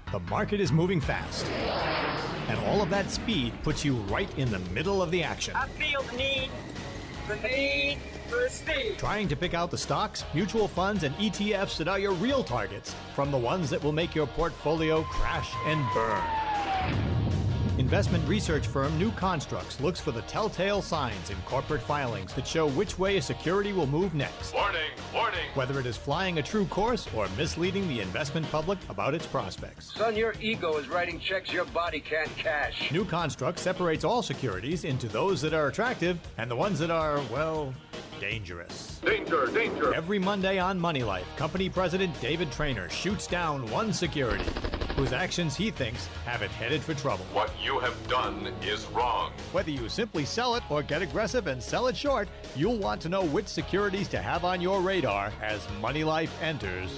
The market is moving fast, and all of that speed puts you right in the middle of the action. I feel the need for speed. Trying to pick out the stocks, mutual funds, and ETFs that are your real targets from the ones that will make your portfolio crash and burn. Investment research firm New Constructs looks for the telltale signs in corporate filings that show which way a security will move next. Warning, warning. Whether it is flying a true course or misleading the investment public about its prospects. Son, your ego is writing checks your body can't cash. New Construct separates all securities into those that are attractive and the ones that are, well, dangerous. Danger, danger. Every Monday on Money Life, company president David Traynor shoots down one security whose actions he thinks have it headed for trouble. What you have done is wrong. Whether you simply sell it or get aggressive and sell it short, you'll want to know which securities to have on your radar as Money Life enters.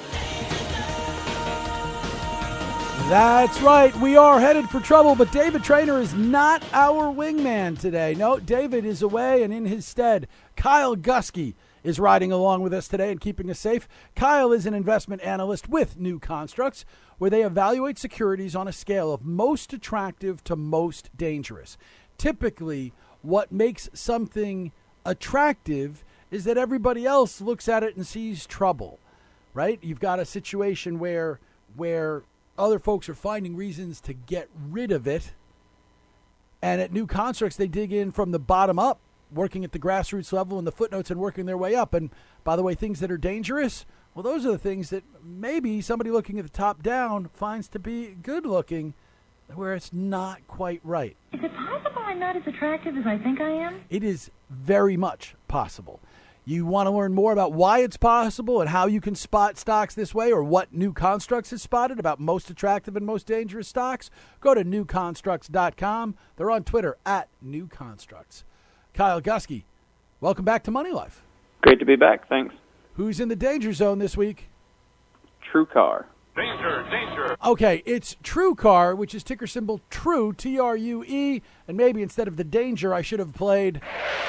That's right. We are headed for trouble, but David Traynor is not our wingman today. No, David is away, and in his stead, Kyle Gusky is riding along with us today and keeping us safe. Kyle is an investment analyst with New Constructs, where they evaluate securities on a scale of most attractive to most dangerous. Typically, what makes something attractive is that everybody else looks at it and sees trouble, right? You've got a situation where other folks are finding reasons to get rid of it. And at New Constructs, they dig in from the bottom up, working at the grassroots level and the footnotes and working their way up. And by the way, things that are dangerous, well, those are the things that maybe somebody looking at the top down finds to be good looking, where it's not quite right. Is it possible I'm not as attractive as I think I am? It is very much possible. You want to learn more about why it's possible and how you can spot stocks this way, or what New Constructs has spotted about most attractive and most dangerous stocks? Go to newconstructs.com. They're on Twitter at New Constructs. Kyle Gusky, welcome back to Money Life. Great to be back. Thanks. Who's in the danger zone this week? TrueCar. Danger, danger. Okay, it's TrueCar, which is ticker symbol TRUE, T-R-U-E, and maybe instead of the danger, I should have played.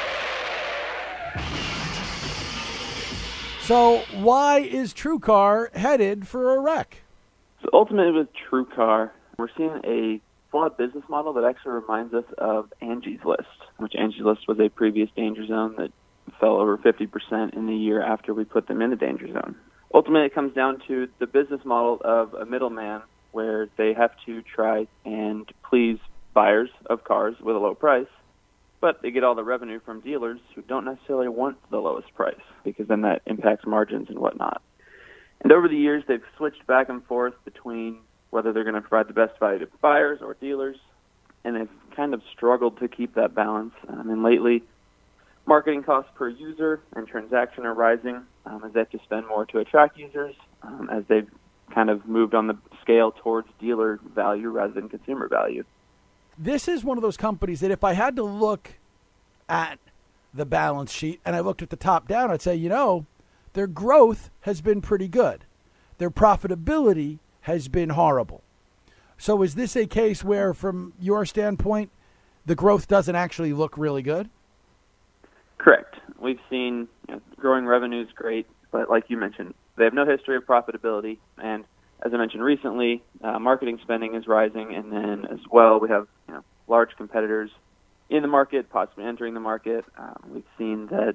So why is TrueCar headed for a wreck? So ultimately with TrueCar, we're seeing a flawed business model that actually reminds us of Angie's List, which Angie's List was a previous danger zone that fell over 50% in the year after we put them in the danger zone. Ultimately, it comes down to the business model of a middleman where they have to try and please buyers of cars with a low price, but they get all the revenue from dealers who don't necessarily want the lowest price, because then that impacts margins and whatnot. And over the years, they've switched back and forth between whether they're going to provide the best value to buyers or dealers, and they've kind of struggled to keep that balance. And lately, marketing costs per user and transaction are rising as they have to spend more to attract users, as they've kind of moved on the scale towards dealer value rather than consumer value. This is one of those companies that if I had to look at the balance sheet and I looked at the top down, I'd say, their growth has been pretty good. Their profitability has been horrible. So is this a case where, from your standpoint, the growth doesn't actually look really good? Correct. We've seen growing revenues great, but like you mentioned, they have no history of profitability. And as I mentioned recently, marketing spending is rising, and then as well we have large competitors in the market, possibly entering the market. We've seen that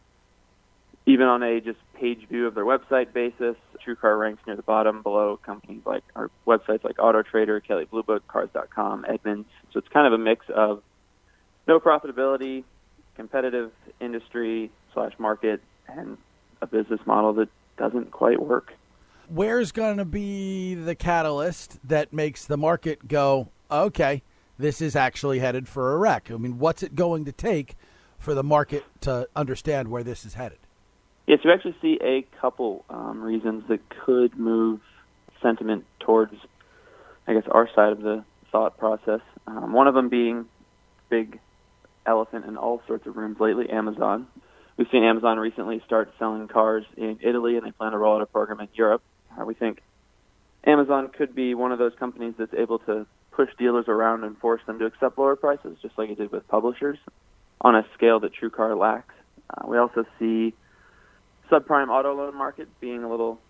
even on a just page view of their website basis, TrueCar ranks near the bottom below companies like, or websites like AutoTrader, Kelley Blue Book, Cars.com, Edmunds. So it's kind of a mix of no profitability, competitive industry / market, and a business model that doesn't quite work. Where's going to be the catalyst that makes the market go, okay, this is actually headed for a wreck? I mean, what's it going to take for the market to understand where this is headed? Yes, we actually see a couple reasons that could move sentiment towards, our side of the thought process. One of them being big elephant in all sorts of rooms lately, Amazon. We've seen Amazon recently start selling cars in Italy, and they plan to roll out a program in Europe. We think Amazon could be one of those companies that's able to push dealers around and force them to accept lower prices, just like it did with publishers, on a scale that TrueCar lacks. We also see subprime auto loan market being a little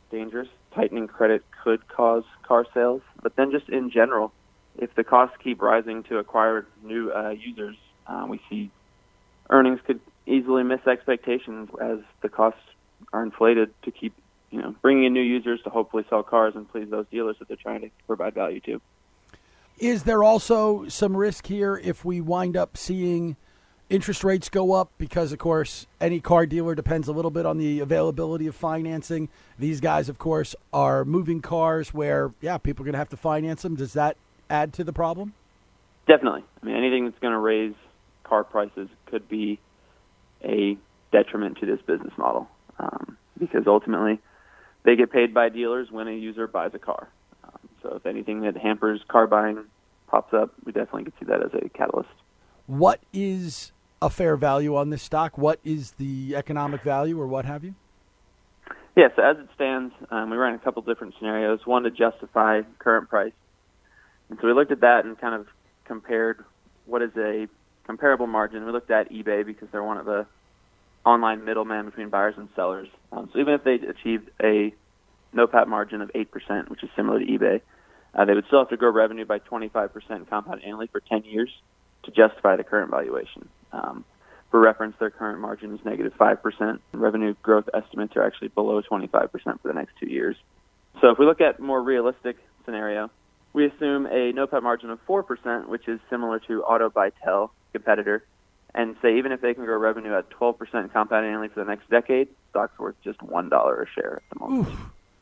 dangerous. Tightening credit could cause car sales. But then just in general, if the costs keep rising to acquire new users, we see earnings could easily miss expectations as the costs are inflated to keep, bringing in new users to hopefully sell cars and please those dealers that they're trying to provide value to. Is there also some risk here if we wind up seeing interest rates go up? Because, of course, any car dealer depends a little bit on the availability of financing. These guys, of course, are moving cars where, people are going to have to finance them. Does that add to the problem? Definitely. I mean, anything that's going to raise car prices could be a detriment to this business model because ultimately they get paid by dealers when a user buys a car. So if anything that hampers car buying pops up, we definitely could see that as a catalyst. What is a fair value on this stock? What is the economic value or what have you? Yeah, so as it stands, we ran a couple different scenarios, one to justify current price. And so we looked at that and kind of compared what is a comparable margin. We looked at eBay because they're one of the online middlemen between buyers and sellers. So even if they achieved a NOPAT margin of 8%, which is similar to eBay, they would still have to grow revenue by 25% compound annually for 10 years to justify the current valuation. For reference, their current margin is negative 5%. Revenue growth estimates are actually below 25% for the next 2 years. So if we look at a more realistic scenario, we assume a NOPAT margin of 4%, which is similar to Auto by Tel, competitor, and say even if they can grow revenue at 12% compound annually for the next decade, stock's worth just $1 a share at the moment.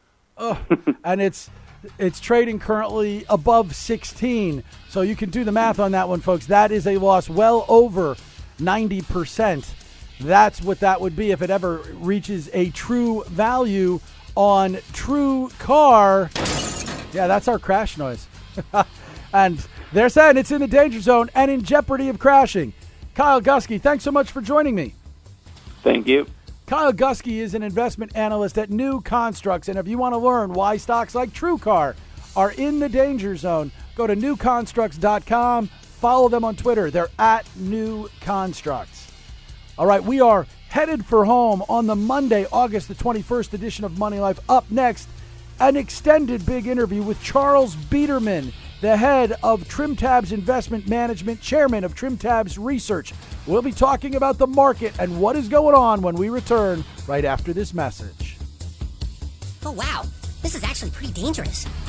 And it's trading currently above 16. So you can do the math on that one, folks. That is a loss well over 90%. That's what that would be if it ever reaches a true value on True Car. Yeah, that's our crash noise. And they're saying it's in the danger zone and in jeopardy of crashing. Kyle Gusky, thanks so much for joining me. Thank you. Kyle Gusky is an investment analyst at New Constructs, and if you want to learn why stocks like TrueCar are in the danger zone, go to newconstructs.com. Follow them on Twitter. They're at New Constructs. All right, we are headed for home on the Monday, August the 21st edition of Money Life. Up next, an extended big interview with Charles Biederman, the head of TrimTabs Investment Management, chairman of TrimTabs Research. We'll be talking about the market and what is going on when we return right after this message. Oh, wow. This is actually pretty dangerous.